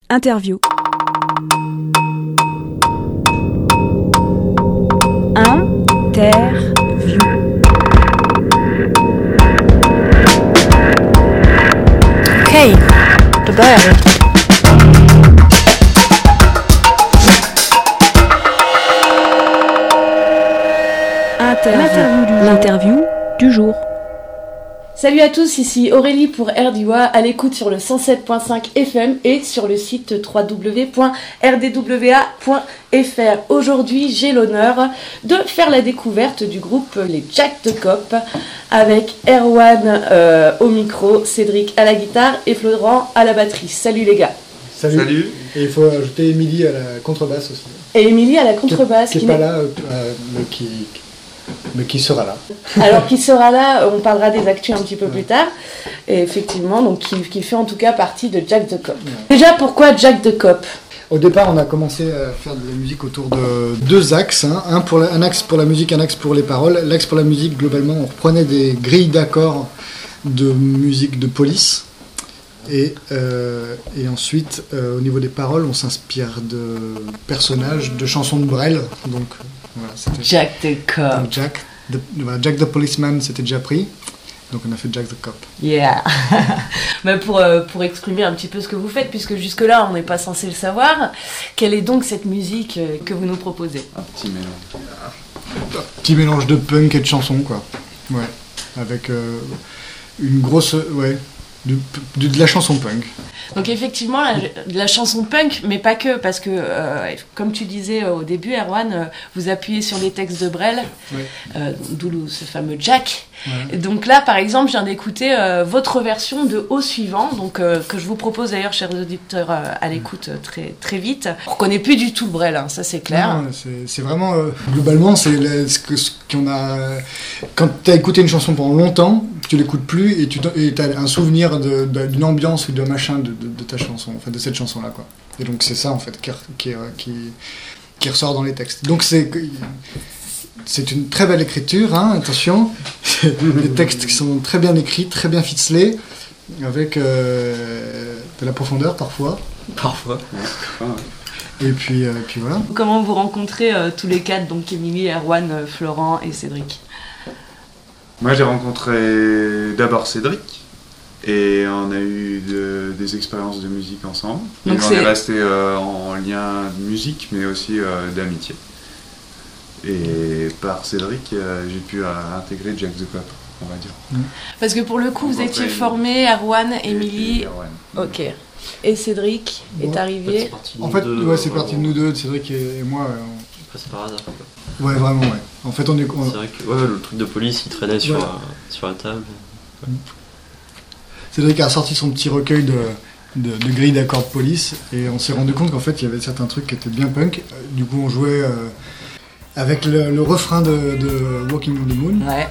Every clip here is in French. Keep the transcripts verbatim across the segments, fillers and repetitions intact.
Interview. Interview. Okej, då börjar vi. Interview. L'interview du jour. Salut à tous, ici Aurélie pour R D W A, à l'écoute sur le cent sept virgule cinq F M et sur le site w w w point r d w a point f r. Aujourd'hui, j'ai l'honneur de faire la découverte du groupe Les Jack the Cop avec Erwan euh, au micro, Cédric à la guitare et Florent à la batterie. Salut les gars. Salut. Salut. Et il faut ajouter Émilie à la contrebasse aussi. Et Émilie à la contrebasse. Qui n'est pas là, euh, mais, qui, mais qui sera là. Alors qui sera là, on parlera des actus un petit peu plus tard. Et effectivement, donc qui, qui fait en tout cas partie de Jack the Cop. Ouais. Déjà, pourquoi Jack the Cop ? Au départ, on a commencé à faire de la musique autour de deux axes. Hein. Un, pour la, un axe pour la musique, un axe pour les paroles. L'axe pour la musique, globalement, on reprenait des grilles d'accords de musique de police. Et, euh, et ensuite, euh, au niveau des paroles, on s'inspire de personnages, de chansons de Brel. Donc, voilà, c'était Jack the Cop. Donc Jack, the, voilà, Jack the Policeman, c'était déjà pris. Donc on a fait Jack the Cop. Yeah. Mais pour, euh, pour exprimer un petit peu ce que vous faites, puisque jusque-là, on n'est pas censé le savoir, quelle est donc cette musique euh, que vous nous proposez ? Un petit mélange. Un petit mélange de punk et de chansons, quoi. Ouais. Avec euh, une grosse... Ouais. De, de, de la chanson punk. Donc effectivement, la, de la chanson punk, mais pas que, parce que, euh, comme tu disais au début, Erwan, euh, vous appuyez sur les textes de Brel, ouais. euh, d'où ce fameux Jack. Ouais. Donc là, par exemple, je viens d'écouter euh, votre version de Au suivant, donc, euh, que je vous propose d'ailleurs, chers auditeurs, euh, à l'écoute euh, très, très vite. On ne reconnaît plus du tout le Brel, hein, ça c'est clair. Non, c'est, c'est vraiment, euh, globalement, c'est le, ce, que, ce qu'on a... Quand tu as écouté une chanson pendant longtemps, tu l'écoutes plus et tu as un souvenir de, de, d'une ambiance ou d'un machin de, de, de ta chanson, enfin de cette chanson-là, quoi. Et donc c'est ça, en fait, qui, qui, qui, qui ressort dans les textes. Donc c'est, c'est une très belle écriture, hein, attention. Des textes qui sont très bien écrits, très bien ficelés, avec euh, de la profondeur parfois. Parfois. Et puis, euh, puis voilà. Comment vous rencontrez euh, tous les quatre, donc Émilie, Erwan, euh, Florent et Cédric ? Moi j'ai rencontré d'abord Cédric et on a eu de, des expériences de musique ensemble. Donc et on est resté euh, en lien de musique mais aussi euh, d'amitié. Et par Cédric euh, j'ai pu euh, intégrer Jack the Cop, on va dire. Parce que pour le coup vous étiez formés, Erwan, Émilie. Ok. Et Cédric bon, est arrivé. En fait, deux, ouais, c'est parti de nous deux, Cédric et, et moi. On... C'est par hasard. Quoi. Ouais, vraiment, ouais. En fait, on est. On... C'est vrai que ouais, le truc de police, il traînait sur, ouais. euh, sur la table. Ouais. Cédric a sorti son petit recueil de, de, de grilles d'accords de police et on s'est rendu compte qu'en fait, il y avait certains trucs qui étaient bien punk. Du coup, on jouait euh, avec le, le refrain de, de Walking on the Moon. Ouais.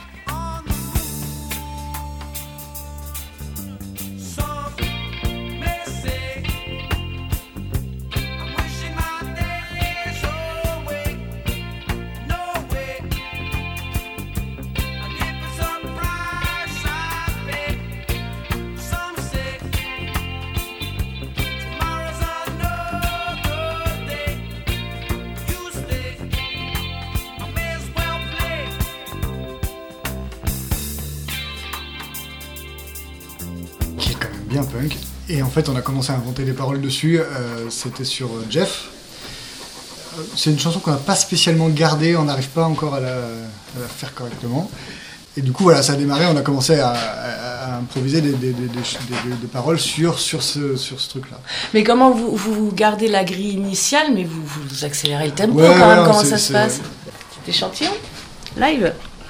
Bien punk. Et en fait, on a commencé à inventer des paroles dessus. Euh, c'était sur Jeff. Euh, c'est une chanson qu'on n'a pas spécialement gardée. On n'arrive pas encore à la, à la faire correctement. Et du coup, voilà, ça a démarré. On a commencé à, à, à improviser des, des, des, des, des, des paroles sur, sur ce, sur ce truc-là. Mais comment vous, vous gardez la grille initiale, mais vous, vous accélérez le tempo ouais, quand même. Ouais, comment c'est, ça c'est... se passe ? C'est échantillon ? Live ?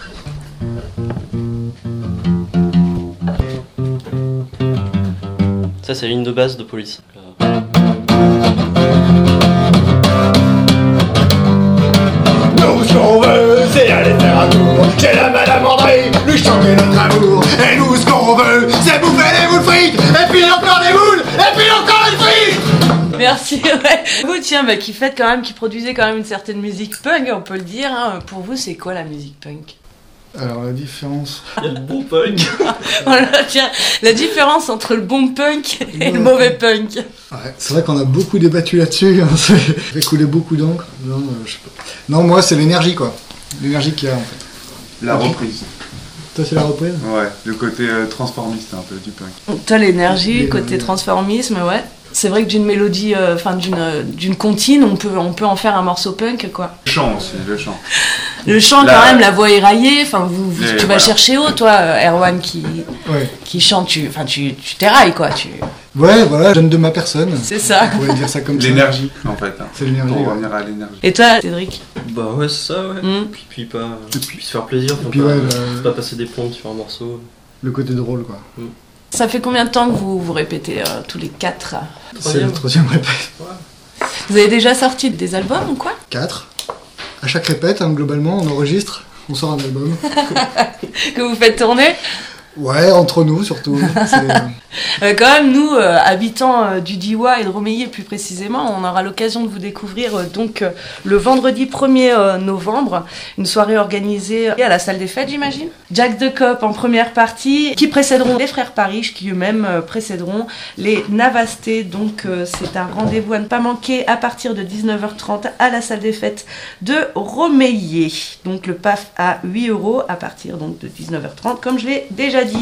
Ça, c'est la ligne de base de police. Nous, ce qu'on veut, c'est aller faire un tour chez la Madame André, lui chanter notre amour. Et nous, ce qu'on veut, c'est bouffer des boules frites, et puis encore des boules, et puis encore des frites. Merci, ouais. Vous, tiens, bah, qui faites quand même, qui produisez quand même une certaine musique punk, on peut le dire. Hein. Pour vous, c'est quoi la musique punk ? Alors la différence... Il y a le bon punk. Voilà, tiens, la différence entre le bon punk et ouais. le mauvais punk. Ouais, c'est vrai qu'on a beaucoup débattu là-dessus, hein, ça fait couler beaucoup d'encre. Non, euh, je sais pas. Non, moi c'est l'énergie quoi, l'énergie qu'il y a en fait. La reprise. Toi c'est la reprise ? Ouais, le côté euh, transformiste un peu du punk. Toi l'énergie, côté transformisme, ouais. C'est vrai que d'une mélodie, enfin euh, d'une, euh, d'une comptine, on peut, on peut en faire un morceau punk, quoi. Le chant aussi, le chant. Le chant, la... quand même, la voix éraillée, enfin, vous, vous, tu voilà. vas chercher haut, toi, Erwan, qui, ouais. qui chante, tu, enfin, tu, tu t'érailles, quoi. Tu... Ouais, voilà, je donne de ma personne. C'est ça. On pourrait dire ça comme l'énergie, ça. en fait. Hein. C'est l'énergie. Pour ouais. revenir à l'énergie. Et toi, Cédric ? Bah ouais, c'est ça, ouais. Mm. Puis, puis pas, puis, puis se faire plaisir, faut puis pas, ouais, le... pas passer des plombs sur un morceau. Le côté drôle, quoi. Mm. Ça fait combien de temps que vous vous répétez euh, tous les quatre ? C'est le troisième répète. Ouais. Vous avez déjà sorti des albums ou quoi ? Quatre. À chaque répète, hein, globalement, on enregistre, on sort un album. Que vous faites tourner ? Ouais, entre nous surtout. euh, quand même, nous, euh, habitants euh, du Diois et de Romilly plus précisément, on aura l'occasion de vous découvrir euh, donc euh, le vendredi premier novembre, une soirée organisée à la salle des fêtes, j'imagine. Jack the Cop en première partie, qui précéderont les Frères Parish, qui eux-mêmes euh, précéderont les Navastés. Donc euh, c'est un rendez-vous à ne pas manquer à partir de dix-neuf heures trente à la salle des fêtes de Romilly. Donc le P A F à huit euros à partir donc, de dix-neuf heures trente, comme je l'ai déjà dit.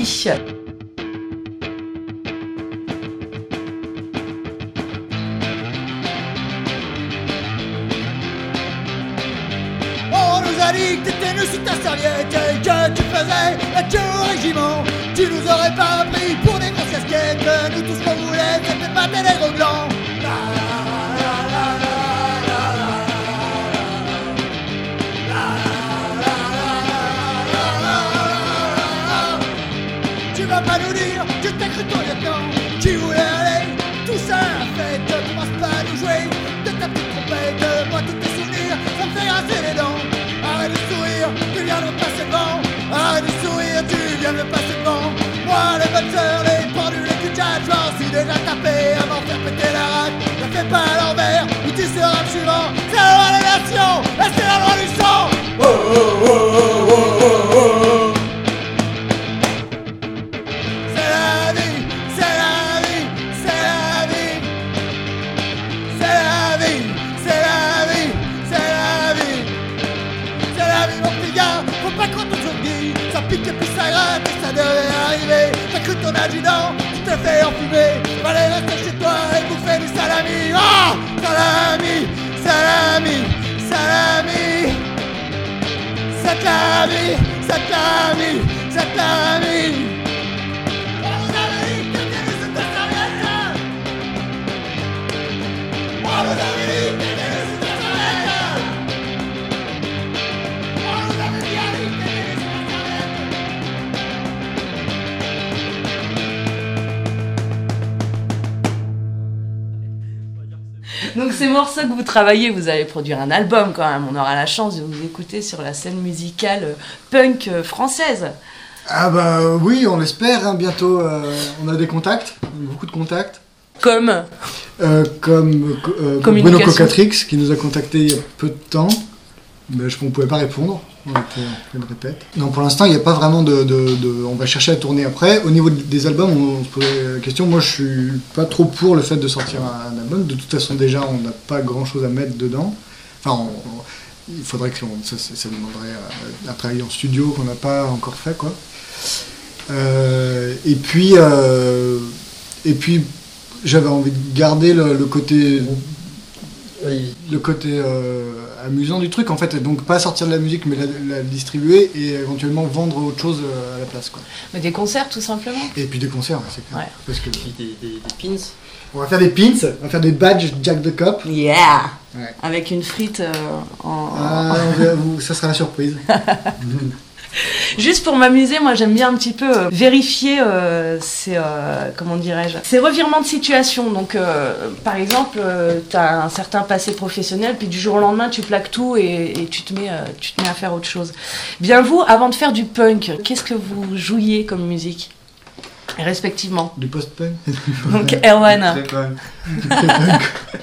On nous a dit que t'étais nous sous ta serviette et que tu faisais la queue au régiment. Tu nous aurais pas pris pour des grosses casquettes. Nous tout ce qu'on voulait c'était pas des nègres blancs. Tu vas pas nous dire que t'as cru ton lieutenant qui voulait aller tout ça en fait. Commence pas à nous jouer de ta petite trompette. Moi tous tes souvenirs ça me fait grincer les dents. Arrête de sourire, tu viens de me passer devant. Arrête de sourire, tu viens de me passer devant. Moi les bonnes sœurs, les pendules, les culs je m'en suis déjà tapé avant de faire péter la rate. Ne fais pas à l'envers ou tu seras le suivant. C'est la loi des nations et c'est la loi du sang. Oh oh oh oh oh oh oh. Ton adjudant, tu te fais enfumer. Fallait rester chez toi et bouffer du salami. Ah, salami, salami, salami. Cette la vie, cette la vie, cette la vie. On nous avait dit que t'étais sous ta serviette. On nous avait dit que t'étais sous ta serviette. On nous avait bien dit que t'étais sous ta serviette. Donc ces morceaux que vous travaillez, vous allez produire un album quand même. On aura la chance de vous écouter sur la scène musicale punk française. Ah bah oui, on l'espère, hein, bientôt. Euh, on a des contacts, beaucoup de contacts. Comme euh, Comme euh, Bruno Cocatrix qui nous a contactés il y a peu de temps. Mais je ne pouvais pas répondre. On était en pleine répète. Non, pour l'instant, il n'y a pas vraiment de, de, de... On va chercher à tourner après. Au niveau des albums, on se posait la question. Moi, je suis pas trop pour le fait de sortir un album. De toute façon, déjà, on n'a pas grand-chose à mettre dedans. Enfin, on, on, il faudrait que... Ça, ça demanderait un travail en studio qu'on n'a pas encore fait, quoi. Euh, et puis... Euh, et puis, j'avais envie de garder le, le côté... Oui. Le côté euh, amusant du truc en fait, donc pas sortir de la musique mais la, la distribuer et éventuellement vendre autre chose à la place quoi. Mais des concerts tout simplement. Et puis des concerts, c'est clair. Ouais. Parce que puis des, des, des pins. On va faire des pins, on va faire des badges Jack the Cop. Yeah. Ouais. Avec une frite euh, en. Ah, on verra, ça sera la surprise. Juste pour m'amuser, moi j'aime bien un petit peu euh, vérifier euh, ces, euh, comment dirais-je, ces revirements de situation. Donc euh, par exemple, euh, tu as un certain passé professionnel, puis du jour au lendemain tu plaques tout et, et tu, te mets, euh, tu te mets à faire autre chose. Bien vous, avant de faire du punk, qu'est-ce que vous jouiez comme musique respectivement? Du post-punk. Donc Erwan.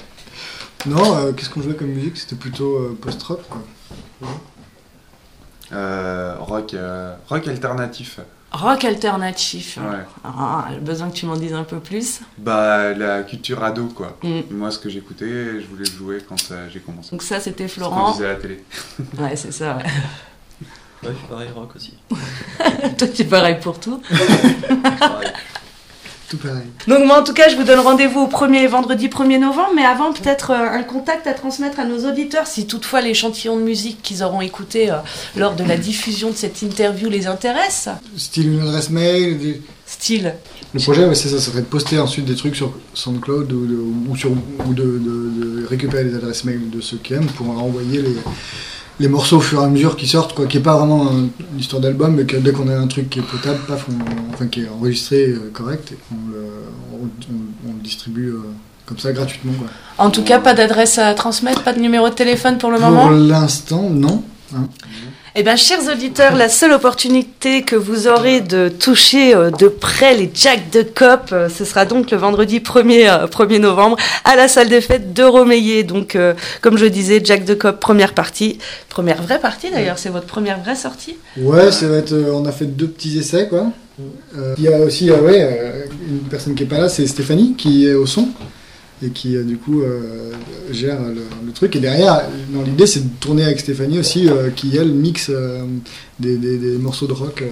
Non, euh, qu'est-ce qu'on jouait comme musique? C'était plutôt euh, post-rock quoi. Euh, rock, euh, rock alternatif. Rock alternatif. Ouais. Ah, j'ai besoin que tu m'en dises un peu plus. Bah, la culture ado, quoi. Mm. Moi, ce que j'écoutais, je voulais le jouer quand euh, j'ai commencé. Donc ça, c'était Ce Florent. qu'on disait à la télé. Ouais, c'est ça, ouais. Ouais, je suis pareil, rock aussi. Toi, tu es pareil pour tout. Pareil. Tout pareil. Donc moi, en tout cas, je vous donne rendez-vous au premier vendredi premier novembre, mais avant, peut-être euh, un contact à transmettre à nos auditeurs, si toutefois l'échantillon de musique qu'ils auront écouté euh, lors de la diffusion de cette interview les intéresse. Style une adresse mail. Des... Style. Le projet, ouais, c'est ça, ça serait de poster ensuite des trucs sur SoundCloud ou de, ou sur, ou de, de, de récupérer les adresses mail de ceux qui aiment pour envoyer les, les morceaux au fur et à mesure qui sortent, quoi, qui n'est pas vraiment un, une histoire d'album, mais que dès qu'on a un truc qui est potable, paf, on, enfin qui est enregistré euh, correct, et on le, on, on, on le distribue euh, comme ça gratuitement. Quoi. En tout cas, pas d'adresse à transmettre, pas de numéro de téléphone pour le Pour moment. l'instant, non. Hein. Eh bien, chers auditeurs, la seule opportunité que vous aurez de toucher euh, de près les Jack de Cop, euh, ce sera donc le vendredi premier novembre à la salle des fêtes de Rommeillet. Donc, euh, comme je disais, Jack de Cop, première partie. Première vraie partie d'ailleurs, c'est votre première vraie sortie. Ouais, ça va être, euh, on a fait deux petits essais, quoi. Euh, il y a aussi euh, ouais, euh, une personne qui est pas là, c'est Stéphanie, qui est au son. Et qui euh, du coup euh, gère le, le truc. Et derrière, dans l'idée, c'est de tourner avec Stéphanie aussi, euh, qui elle mixe euh, des, des, des morceaux de rock euh,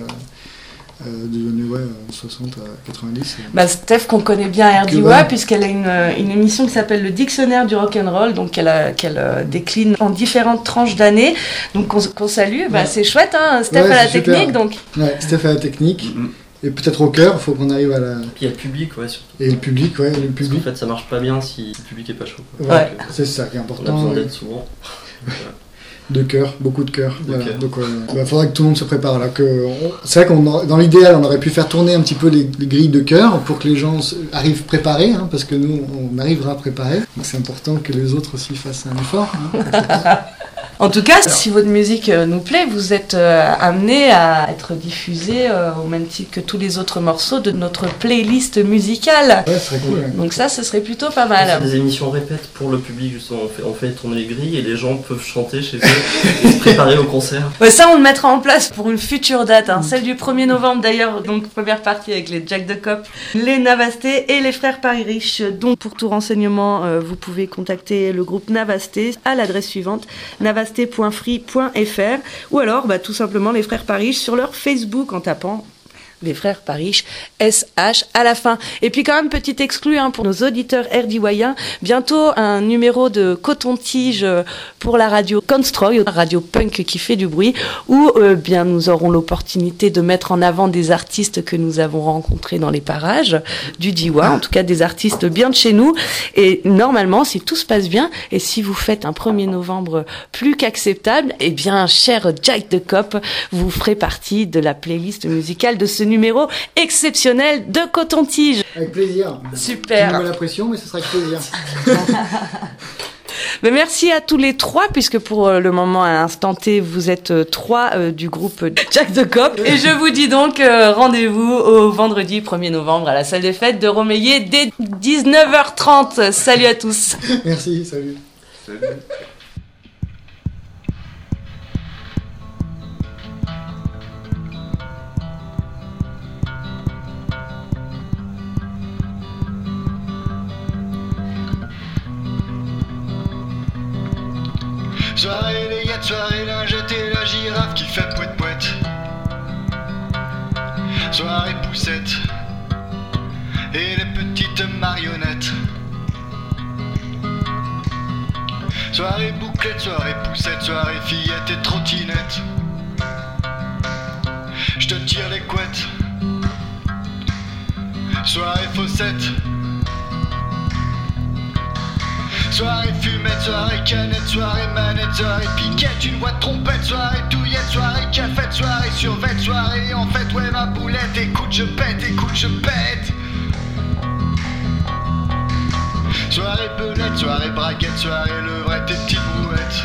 euh, des années ouais, soixante à quatre-vingt-dix. Bah, Steph, qu'on connaît bien à R D W A, voilà. puisqu'elle a une, une émission qui s'appelle le Dictionnaire du Rock'n'Roll, donc qu'elle, a, qu'elle euh, décline en différentes tranches d'années. Donc qu'on, qu'on salue, bah, ouais. C'est chouette, hein, Steph ouais, à la super. technique. Donc. Ouais, Steph à la technique. Mm-hmm. Et peut-être au cœur, il faut qu'on arrive à la... Et puis il y a le public, ouais, surtout. Et le public, ouais, le public. Parce qu'en fait, ça marche pas bien si le public est pas chaud. Ouais, ouais. C'est ça qui est important. On a besoin ouais. d'aide souvent. Voilà. De cœur, beaucoup de cœur. De voilà. cœur. Donc, il euh, bah, faudrait que tout le monde se prépare là. Que on... C'est vrai qu'on a... dans l'idéal, on aurait pu faire tourner un petit peu les, les grilles de cœur pour que les gens arrivent préparés, hein, parce que nous, on arrivera préparés. Donc c'est important que les autres aussi fassent un effort. Hein. En tout cas, alors, si votre musique euh, nous plaît, vous êtes euh, amené à être diffusé euh, au même titre que tous les autres morceaux de notre playlist musicale. Ouais, ce serait cool. Ouais. Donc ça, ce serait plutôt pas mal. On fait des émissions répètes pour le public, justement. On fait, on fait tourner les grilles et les gens peuvent chanter chez eux et se préparer au concert. Ouais, ça, on le mettra en place pour une future date, hein, celle du premier novembre d'ailleurs. Donc première partie avec les Jack de Cop, les Navasté et les frères Paris Riche. Donc pour tout renseignement, euh, vous pouvez contacter le groupe Navasté à l'adresse suivante navasté point free point f r ou alors bah, tout simplement les frères Paris sur leur Facebook en tapant les frères Paris, S H à la fin. Et puis quand même, petit exclu hein, pour nos auditeurs R D W A, bientôt un numéro de coton-tige pour la radio Constroy, radio punk qui fait du bruit, où euh, bien nous aurons l'opportunité de mettre en avant des artistes que nous avons rencontrés dans les parages du D W A, en tout cas des artistes bien de chez nous. Et normalement, si tout se passe bien, et si vous faites un premier novembre plus qu'acceptable, eh bien, cher Jack de Cop, vous ferez partie de la playlist musicale de ce numéro exceptionnel de Coton-Tige. Avec plaisir. Super. Je me mets la pression, mais ce sera avec plaisir. Mais merci à tous les trois, puisque pour le moment, à l'instant T, vous êtes trois euh, du groupe Jack de Cop. Et je vous dis donc euh, rendez-vous au vendredi premier novembre à la salle des fêtes de Rommeillet dès dix-neuf heures trente. Salut à tous. Merci, salut. Salut. Soirée les gars, soirée lingette et la girafe qui fait pouet pouet. Soirée poussette et les petites marionnettes. Soirée bouclette, soirée poussette, soirée fillette et trottinette. J'te tire les couettes. Soirée faussette. Soirée fumette, soirée canette, soirée manette, soirée piquette, une voix de trompette, soirée douillette, soirée cafette, soirée survette, soirée en fait, ouais ma boulette, écoute je pète, écoute je pète. Soirée belette, soirée braguette, soirée levrette et petite brouette.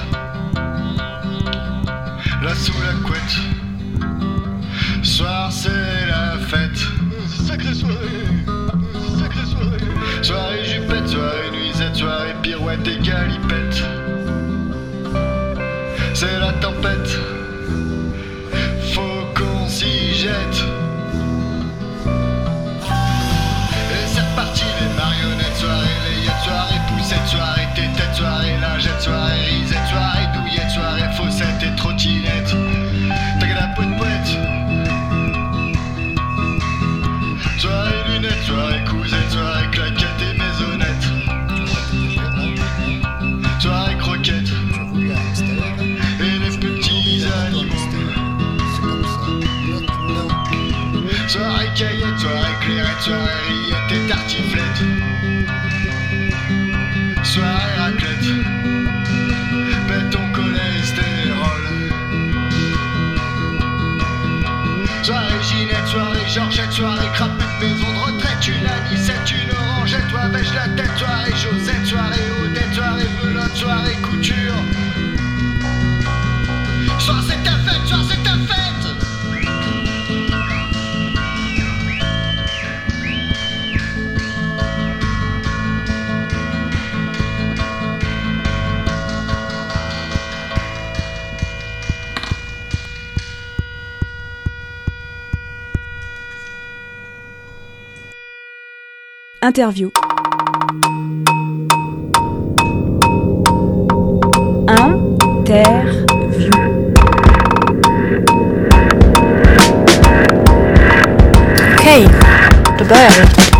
Là sous la couette, soir c'est la fête. Sacrée soirée, sacrée soirée. Soirée jupette, soirée nuisette, soirée pirouette et galipette. C'est la tempête, Interview. Interview. Cave, the bird.